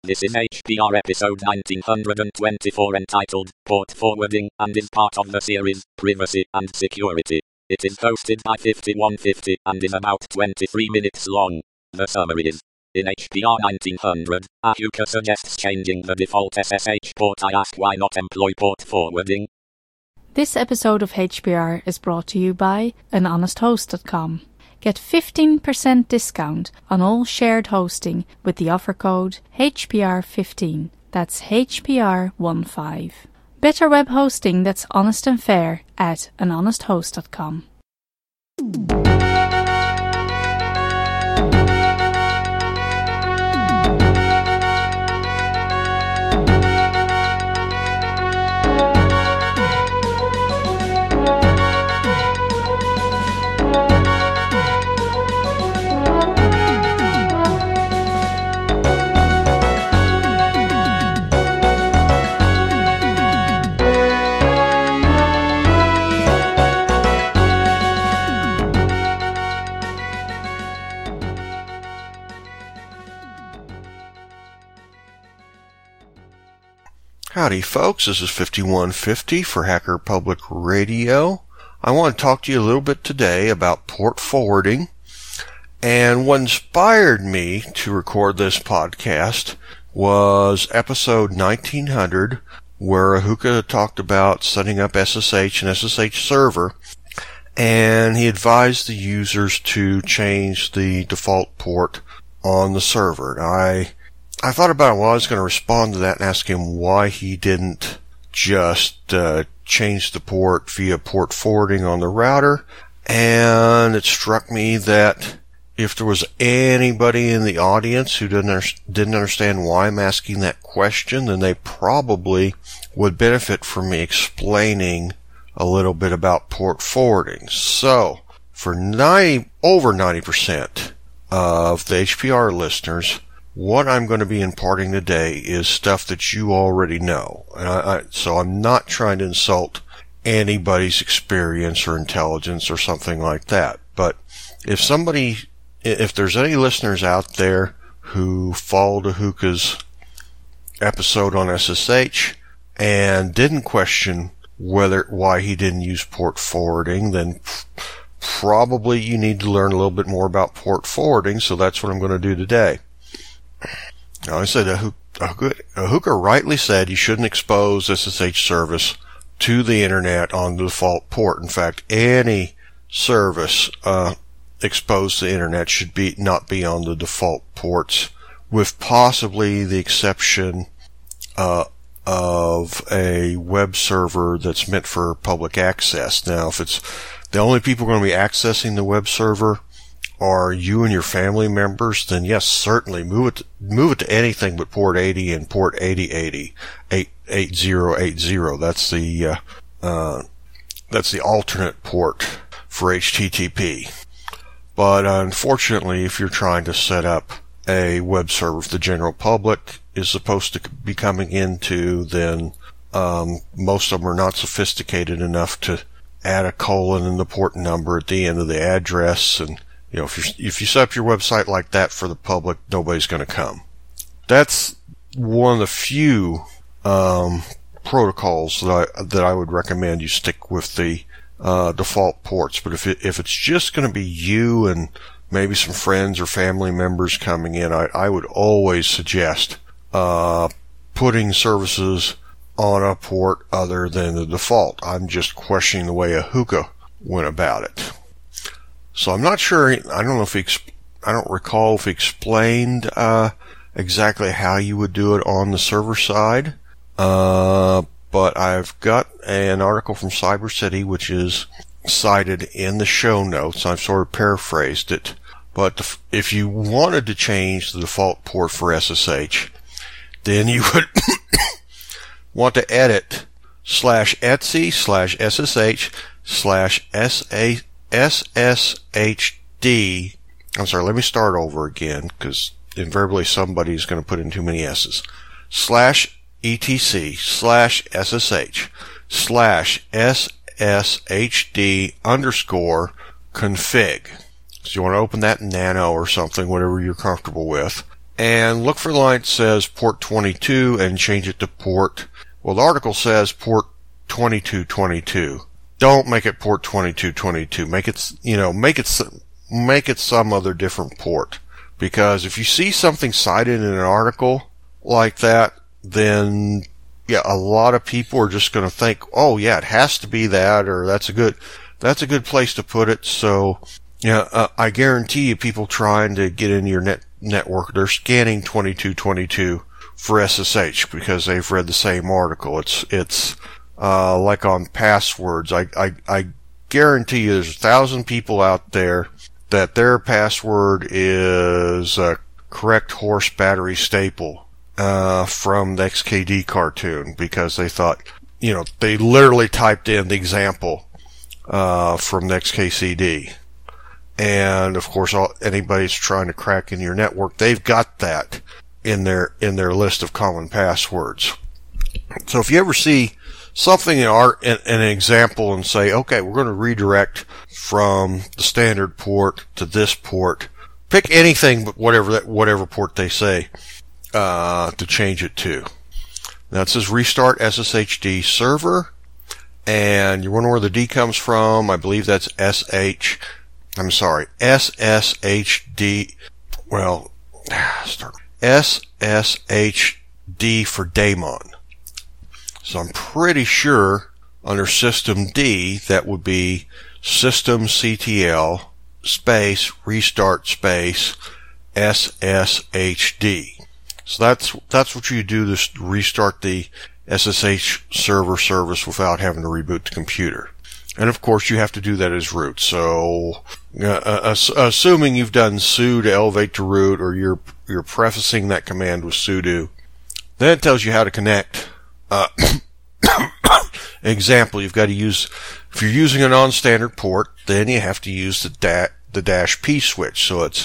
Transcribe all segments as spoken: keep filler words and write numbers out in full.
This is H P R episode nineteen twenty-four entitled Port Forwarding and is part of the series Privacy and Security. It is hosted by fifty-one fifty and is about twenty-three minutes long. The summary is: in H P R nineteen hundred, Ahuka suggests changing the default S S H port. I ask why not employ port forwarding. This episode of H P R is brought to you by an honest host dot com. Get fifteen percent discount on all shared hosting with the offer code H P R fifteen. That's H P R fifteen. Better web hosting that's honest and fair at an honest host dot com. Howdy folks, this is fifty-one fifty for Hacker Public Radio. I want to talk to you a little bit today about port forwarding, and what inspired me to record this podcast was episode nineteen hundred, where Ahuka talked about setting up S S H and S S H server, and he advised the users to change the default port on the server. And I I thought about it while I was going to respond to that and ask him why he didn't just uh, change the port via port forwarding on the router, and it struck me that if there was anybody in the audience who didn't, under- didn't understand why I'm asking that question, then they probably would benefit from me explaining a little bit about port forwarding. So, for ninety, over ninety percent of the H P R listeners, what I'm going to be imparting today is stuff that you already know. And I, I, so I'm not trying to insult anybody's experience or intelligence or something like that. But if somebody, if there's any listeners out there who followed Ahuka's episode on S S H and didn't question whether, why he didn't use port forwarding, then probably you need to learn a little bit more about port forwarding. So that's what I'm going to do today. Now, I said Ahuka, Ahuka rightly said you shouldn't expose S S H service to the internet on the default port. In fact, any service uh, exposed to the internet should be not be on the default ports, with possibly the exception uh, of a web server that's meant for public access. Now, if it's the only people going to be accessing the web server are you and your family members, then yes, certainly move it, move it to anything but port eighty and port eighty eighty, eight eighty eighty. That's the, uh, uh, that's the alternate port for H T T P. But unfortunately, if you're trying to set up a web server the general public is supposed to be coming into, then, um, most of them are not sophisticated enough to add a colon in the port number at the end of the address. And you know, if you if you set up your website like that for the public, nobody's going to come. That's one of the few um, protocols that I that I would recommend you stick with the uh, default ports. But if it, if it's just going to be you and maybe some friends or family members coming in, I, I would always suggest uh, putting services on a port other than the default. I'm just questioning the way Ahuka went about it. So I'm not sure, I don't know if he, I don't recall if he explained, uh, exactly how you would do it on the server side. Uh, but I've got an article from CyberCity, which is cited in the show notes. I've sort of paraphrased it. But if you wanted to change the default port for S S H, then you would want to edit slash etsy slash ssh slash sa S S H D, I'm sorry, let me start over again, because invariably somebody's going to put in too many S's, slash etc slash ssh slash sshd underscore config. So you want to open that in Nano or something, whatever you're comfortable with. and look for the line that says port twenty-two and change it to port, well, the article says port twenty-two twenty-two. Don't make it port twenty-two twenty-two. Make it, you know, make it, make it some other different port. Because if you see something cited in an article like that, then, yeah, a lot of people are just going to think, oh yeah, it has to be that, or that's a good, that's a good place to put it. So, yeah, uh, I guarantee you people trying to get into your net network, they're scanning twenty-two twenty-two for S S H because they've read the same article. It's, it's, uh, like on passwords. I, I, I guarantee you there's a thousand people out there that their password is a correct horse battery staple, uh, from the X K D cartoon because they thought, you know, they literally typed in the example, uh, from the X K C D. And of course, all, anybody's trying to crack into your network, they've got that in their, in their list of common passwords. So if you ever see something in our, in, in an example and say, okay, we're going to redirect from the standard port to this port, pick anything but whatever that, whatever port they say, uh, to change it to. Now it says restart S S H D server, and you wonder where the D comes from. I believe that's S H, I'm sorry, S S H D, well, start, S S H D for daemon. So I'm pretty sure under system D, that would be systemctl space restart space S S H D. So that's, that's what you do to restart the S S H server service without having to reboot the computer. And of course you have to do that as root. So, uh, ass- assuming you've done sudo to elevate to root, or you're, you're prefacing that command with sudo, then it tells you how to connect. Uh, example, you've got to use, if you're using a non-standard port, then you have to use the da- the dash P switch. So it's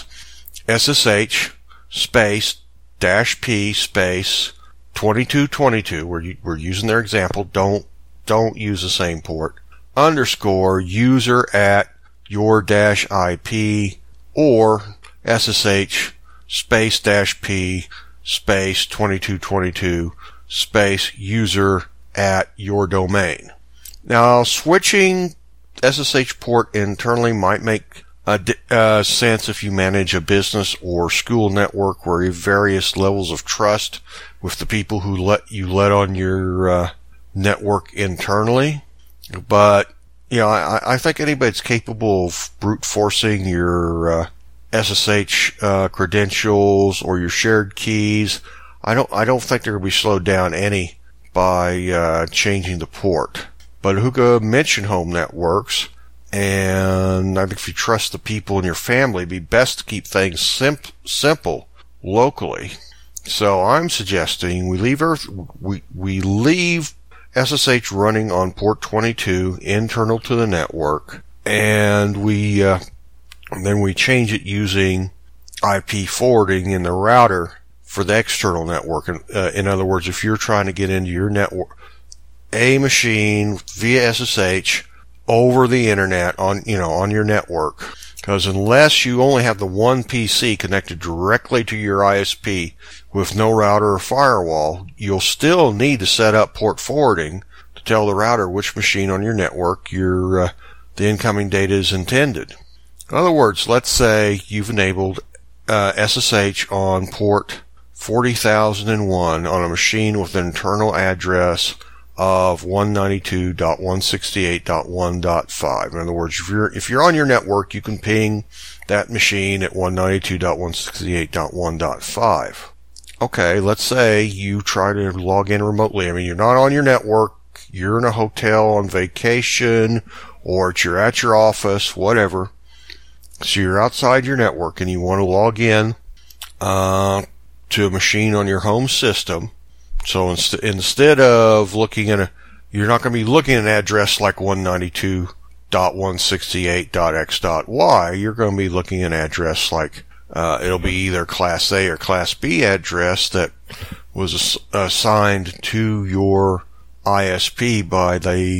S S H space dash P space twenty-two twenty-two. We're, we're using their example. Don't, don't use the same port. Underscore user at your dash I P, or S S H space dash P space twenty-two twenty-two space user at your domain. Now, switching S S H port internally might make a uh, sense if you manage a business or school network where you have various levels of trust with the people who let you let on your uh, network internally. But, you know, I, I think anybody's capable of brute forcing your uh, S S H uh, credentials or your shared keys. I don't, I don't think they're going to be slowed down any by uh, changing the port. But Hookah mentioned home networks, and I think if you trust the people in your family, it'd be best to keep things simp- simple locally. So I'm suggesting we leave Earth, we we leave S S H running on port twenty-two internal to the network, and we uh, and then we change it using I P forwarding in the router for the external network. Uh, in other words, if you're trying to get into your network, a machine via S S H over the internet on, you know, on your network, because unless you only have the one P C connected directly to your I S P with no router or firewall, you'll still need to set up port forwarding to tell the router which machine on your network your uh, the incoming data is intended. In other words, let's say you've enabled uh, S S H on port forty thousand one on a machine with an internal address of one ninety-two dot one sixty-eight dot one dot five. In other words, if you're if you're on your network, you can ping that machine at one ninety-two dot one sixty-eight dot one dot five. Okay, let's say you try to log in remotely. I mean, you're not on your network, you're in a hotel on vacation, or you're at your office, whatever. So you're outside your network and you want to log in uh, to a machine on your home system. So inst- instead of looking at a, you're not going to be looking at an address like one ninety-two dot one sixty-eight dot x dot y. You're going to be looking at an address like, uh, it'll be either Class A or Class B address that was ass- assigned to your I S P by the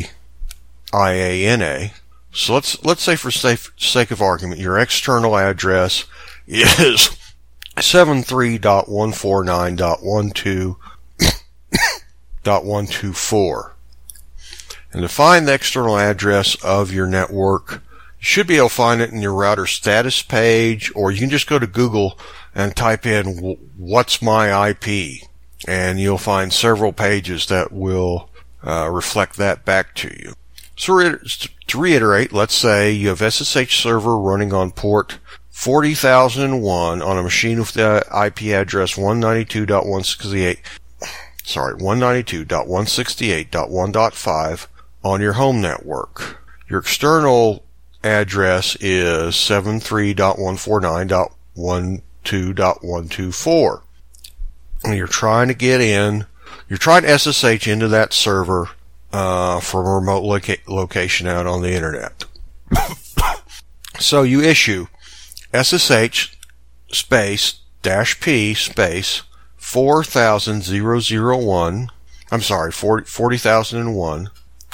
I A N A. So let's, let's say for safe, sake of argument, your external address is seventy-three dot one forty-nine dot twelve dot one twenty-four. And to find the external address of your network, you should be able to find it in your router status page, or you can just go to Google and type in "what's my I P," and you'll find several pages that will uh, reflect that back to you. So to reiterate, let's say you have S S H server running on port forty thousand one on a machine with the I P address one ninety-two dot one sixty-eight, sorry, one ninety-two dot one sixty-eight dot one dot five on your home network. Your external address is seventy-three dot one forty-nine dot twelve dot one twenty-four. And you're trying to get in, you're trying to S S H into that server uh, from a remote loca- location out on the internet. So you issue S S H space dash P space four thousand one, I'm sorry, forty thousand one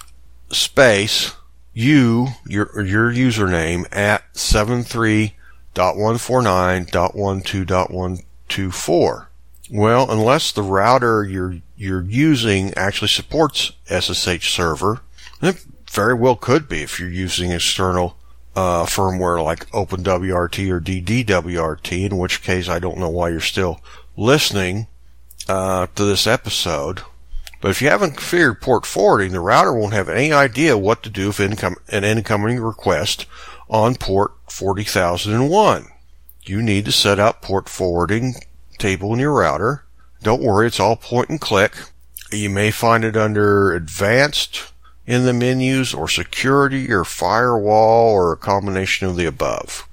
space you, your, your username at seventy-three dot one forty-nine dot twelve dot one twenty-four. Well, unless the router you're, you're using actually supports S S H server, it very well could be if you're using external uh, firmware like OpenWRT or D D W R T, in which case I don't know why you're still listening uh, to this episode. But if you haven't configured port forwarding, the router won't have any idea what to do if income, an incoming request on port forty thousand one. You need to set up port forwarding table in your router. Don't worry, it's all point and click. You may find it under advanced in the menus, or security, or firewall, or a combination of the above.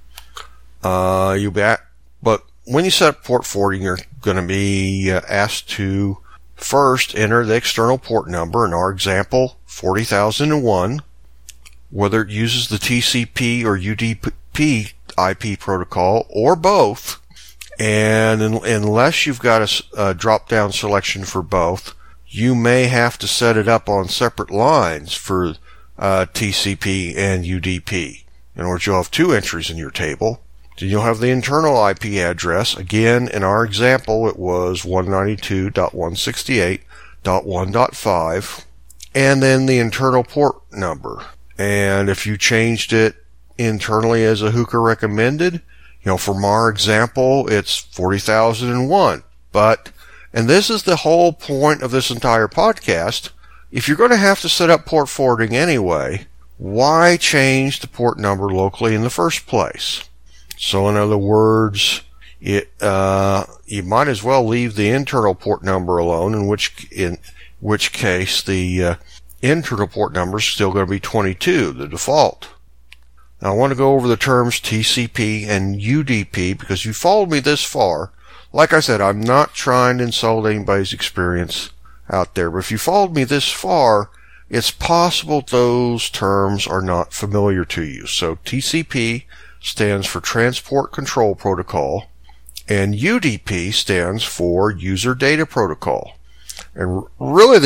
Uh, you bet. But when you set up port forwarding, you're going to be uh, asked to first enter the external port number, in our example, forty thousand one, whether it uses the T C P or U D P I P protocol, or both. And in, unless you've got a, a drop-down selection for both, you may have to set it up on separate lines for uh, T C P and U D P. In other words, you'll have two entries in your table. Then you'll have the internal I P address. Again, in our example, it was one ninety-two dot one sixty-eight dot one dot five. And then the internal port number. And if you changed it internally as a Hookah recommended, you know, from our example, it's forty thousand one. But, and this is the whole point of this entire podcast, if you're going to have to set up port forwarding anyway, why change the port number locally in the first place? So in other words, it, uh, you might as well leave the internal port number alone, in which, in which case the, uh, internal port number is still going to be twenty-two, the default. Now I want to go over the terms T C P and U D P, because you followed me this far. Like I said, I'm not trying to insult anybody's experience out there, but if you followed me this far, it's possible those terms are not familiar to you. So T C P stands for Transport Control Protocol, and U D P stands for User Data Protocol. And really the,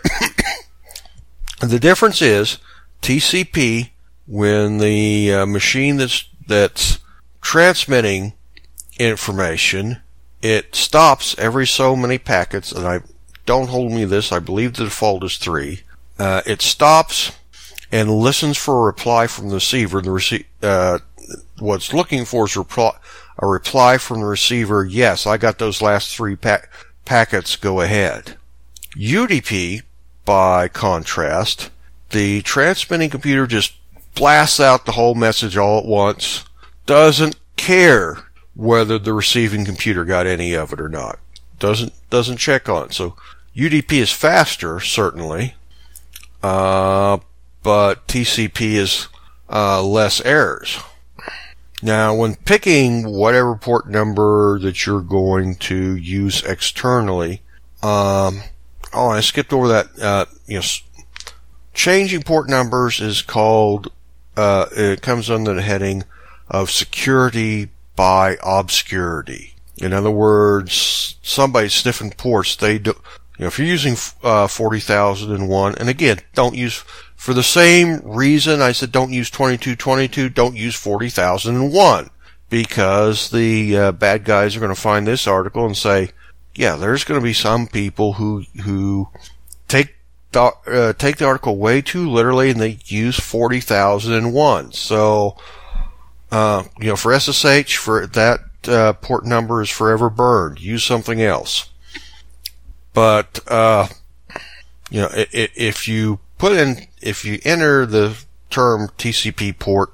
di- the difference is T C P, when the uh, machine that's, that's transmitting information, it stops every so many packets, and I don't hold me this, I believe the default is three. Uh, it stops and listens for a reply from the receiver. The rece- uh, what's looking for is reply, a reply from the receiver, yes, I got those last three pa- packets, go ahead. U D P, by contrast, the transmitting computer just blasts out the whole message all at once, doesn't care whether the receiving computer got any of it or not. Doesn't, doesn't check on it. So U D P is faster, certainly, uh, but T C P is, uh, less errors. Now, when picking whatever port number that you're going to use externally, um, oh, I skipped over that, uh, you know, changing port numbers is called, uh, it comes under the heading of security by obscurity. In other words, somebody sniffing ports, they do, you know, if you're using, uh, forty thousand one, and again, don't use, for the same reason I said don't use twenty-two twenty-two, don't use forty thousand one, because the uh, bad guys are going to find this article and say, yeah, there's going to be some people who who take the, uh, take the article way too literally, and they use forty thousand one. So, uh, you know, for S S H, for that uh, port number is forever burned. Use something else. But uh, you know, if you put in, if you enter the term T C P port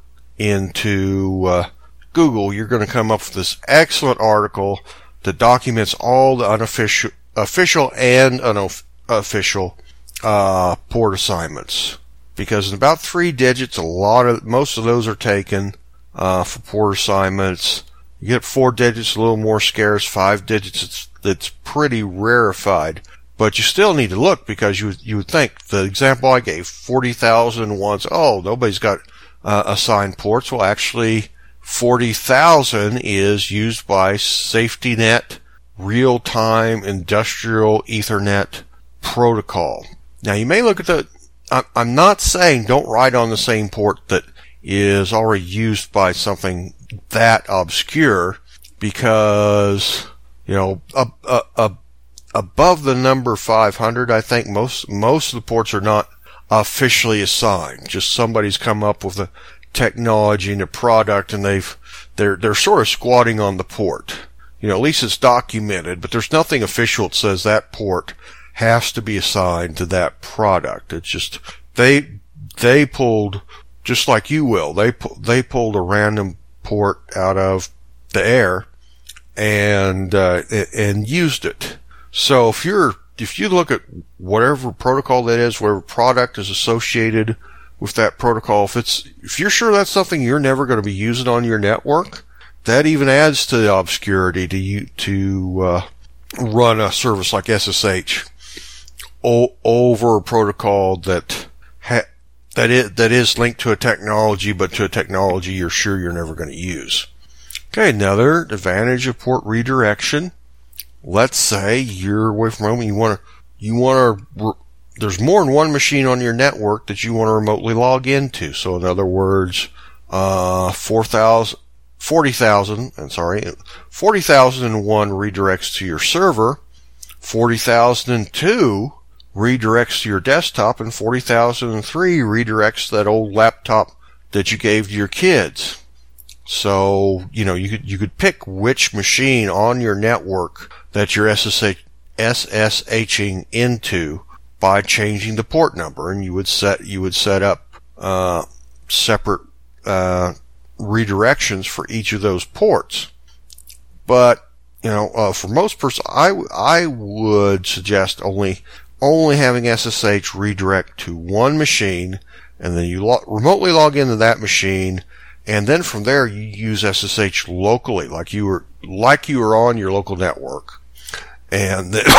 into uh, Google, you're going to come up with this excellent article that documents all the unofficial, official and unofficial uh, port assignments. Because in about three digits, a lot of most of those are taken uh, for port assignments. You get four digits, a little more scarce. Five digits, it's it's pretty rarefied. But you still need to look, because you you would think the example I gave, forty thousand once. Oh, nobody's got uh, assigned ports. Well, actually, forty thousand is used by SafetyNet Real-Time Industrial Ethernet Protocol. Now, you may look at the, I'm not saying don't write on the same port that is already used by something that obscure, because, you know, a, a, a, above the number five hundred, I think most, most of the ports are not officially assigned. Just somebody's come up with a technology and a product, and they've they're they're sort of squatting on the port. You know, at least it's documented, but there's nothing official that says that port has to be assigned to that product. It's just they they pulled, just like you will, they they pulled a random port out of the air and uh, and used it. So if you're if you look at whatever protocol that is, whatever product is associated with that protocol, if it's, if you're sure that's something you're never going to be using on your network, that even adds to the obscurity to you, to, uh, run a service like S S H o- over a protocol that ha- that is, that is linked to a technology, but to a technology you're sure you're never going to use. Okay, another advantage of port redirection. Let's say you're away from home and you want to, you want to, there's more than one machine on your network that you want to remotely log into. So in other words, uh, four thousand, forty thousand, I'm sorry, forty thousand one redirects to your server, forty thousand two redirects to your desktop, and forty thousand three redirects to that old laptop that you gave to your kids. So, you know, you could, you could pick which machine on your network that you're S S H-ing into by changing the port number, and you would set you would set up uh, separate uh, redirections for each of those ports. But you know, uh, for most person, I I would suggest only only having S S H redirect to one machine, and then you lo- remotely log into that machine, and then from there you use S S H locally, like you were like you were on your local network, and then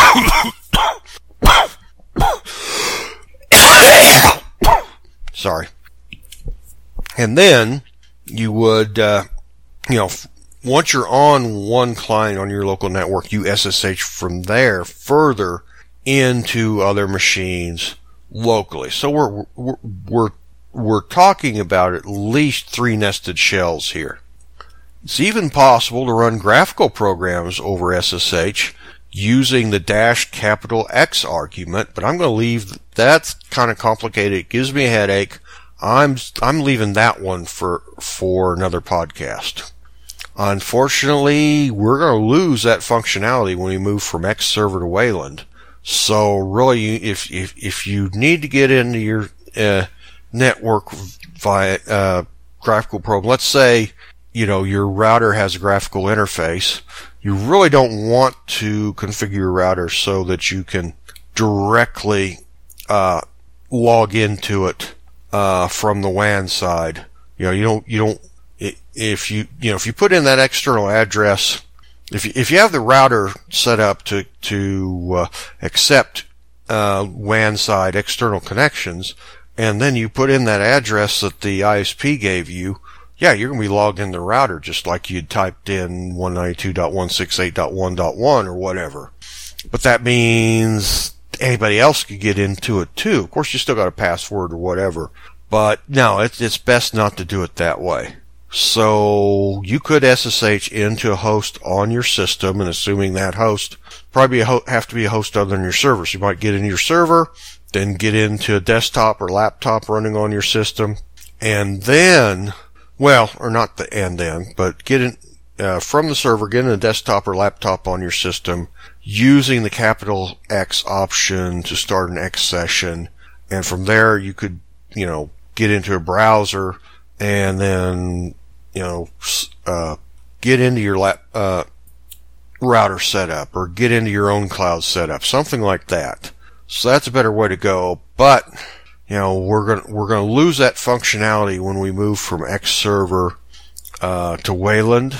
sorry. And then you would, uh, you know, once you're on one client on your local network, you S S H from there further into other machines locally. So we're, we're, we're, we're talking about at least three nested shells here. It's even possible to run graphical programs over S S H using the dash capital X argument, but I'm going to leave, that's kind of complicated. It gives me a headache. I'm, I'm leaving that one for, for another podcast. Unfortunately, we're going to lose that functionality when we move from X server to Wayland. So really, if, if, if you need to get into your, uh, network via, uh, graphical program, let's say, you know, your router has a graphical interface. You really don't want to configure your router so that you can directly uh, log into it uh, from the W A N side. You know, you don't, you don't. If you, you know, if you put in that external address, if you, if you have the router set up to to uh, accept uh, W A N side external connections, and then you put in that address that the I S P gave you, yeah, you're going to be logged in the router just like you'd typed in one ninety-two dot one sixty-eight dot one dot one or whatever. But that means anybody else could get into it too. Of course, you still got a password or whatever. But no, it's, it's best not to do it that way. So you could S S H into a host on your system, and assuming that host probably a ho- have to be a host other than your server. So you might get into your server, then get into a desktop or laptop running on your system, and then, well, or not the and then, but get in uh, from the server, get in a desktop or laptop on your system using the capital X option to start an X session, and from there you could, you know, get into a browser and then, you know, uh, get into your lap, uh, router setup or get into your own cloud setup, something like that. So that's a better way to go, but, you know, we're going we're going to lose that functionality when we move from X server, uh, to Wayland.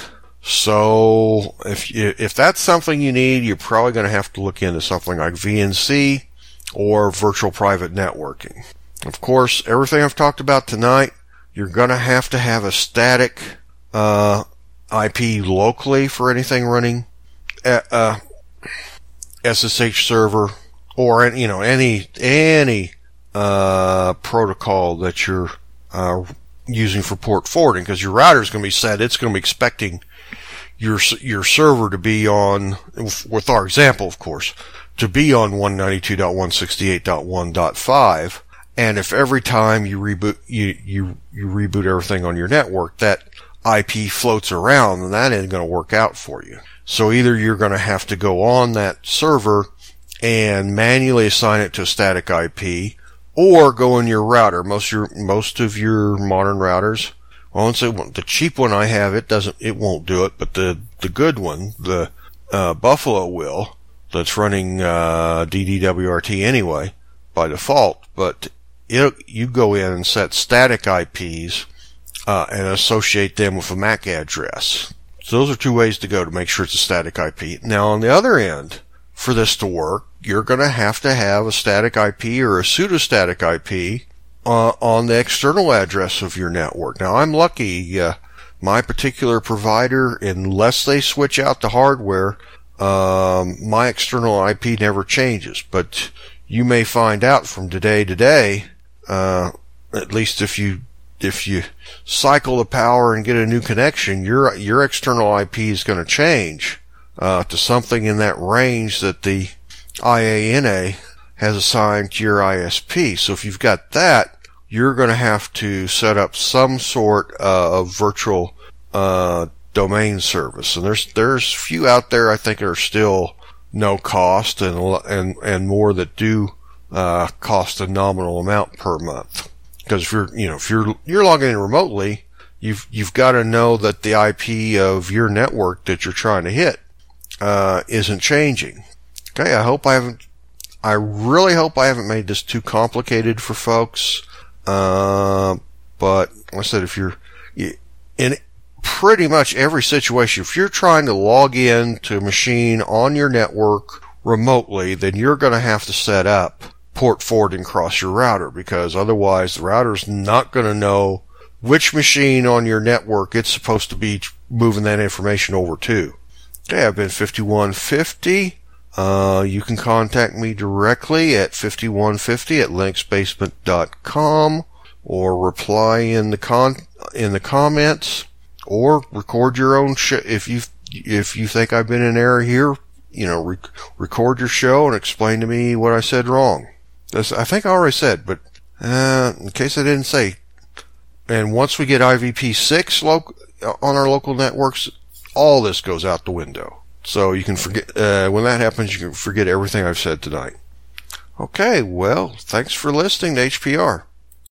So if you, if that's something you need, you're probably going to have to look into something like V N C or virtual private networking. Of course, everything I've talked about tonight, you're going to have to have a static uh, I P locally for anything running a, uh, S S H server or you know any any uh, protocol that you're uh, using for port forwarding, because your router is going to be set. It's going to be expecting your your server to be on, with our example, of course, to be on one ninety-two dot one sixty-eight dot one dot five. And if every time you reboot, you, you, you reboot everything on your network, that I P floats around, then that ain't going to work out for you. So either you're going to have to go on that server and manually assign it to a static I P, or go in your router. Most of your, most of your modern routers, well, let's say the cheap one I have, it doesn't, it won't do it, but the, the good one, the, uh, Buffalo will, that's running, uh, D D W R T anyway, by default, but It, you go in and set static I Ps uh, and associate them with a M A C address. So those are two ways to go to make sure it's a static I P. Now on the other end, for this to work, you're going to have to have a static I P or a pseudostatic I P uh, on the external address of your network. Now I'm lucky, uh, my particular provider, unless they switch out the hardware, um, my external I P never changes. But you may find out from today to day, Uh, at least if you, if you cycle the power and get a new connection, your, your external I P is going to change, uh, to something in that range that the I A N A has assigned to your I S P. So if you've got that, you're going to have to set up some sort of virtual, uh, domain service. And there's, there's few out there I think are still no cost and, and, and more that do Uh, cost a nominal amount per month. Because if you're, you know, if you're, you're logging in remotely, you've, you've got to know that the I P of your network that you're trying to hit, uh, isn't changing. Okay. I hope I haven't, I really hope I haven't made this too complicated for folks. Uh, but like I said, if you're in pretty much every situation, if you're trying to log in to a machine on your network remotely, then you're going to have to set up port forwarding across your router, because otherwise the router's not going to know which machine on your network it's supposed to be moving that information over to. Okay, I've been fifty-one fifty. Uh, you can contact me directly at fifty-one fifty at linux basement dot com, or reply in the con in the comments, or record your own sh- if you if you think I've been in error here. You know, rec- record your show and explain to me what I said wrong. This, I think I already said, but uh, in case I didn't say. And once we get I V P six lo- on our local networks, all this goes out the window. So you can forget, uh, when that happens, you can forget everything I've said tonight. Okay, well, thanks for listening to H P R.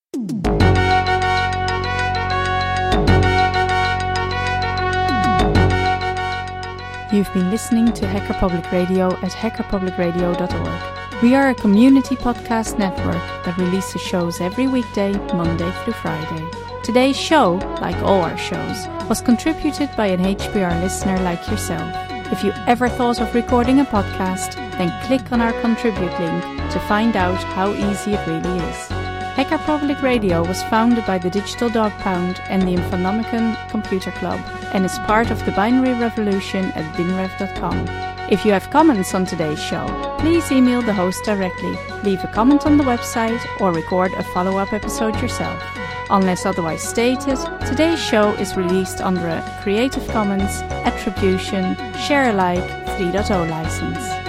You've been listening to Hacker Public Radio at hacker public radio dot org. We are a community podcast network that releases shows every weekday, Monday through Friday. Today's show, like all our shows, was contributed by an H P R listener like yourself. If you ever thought of recording a podcast, then click on our contribute link to find out how easy it really is. Hacker Public Radio was founded by the Digital Dog Pound and the Infonomicon Computer Club, and is part of the binary revolution at binrev dot com. If you have comments on today's show, please email the host directly, leave a comment on the website, or record a follow-up episode yourself. Unless otherwise stated, today's show is released under a Creative Commons Attribution Share Alike three point oh license.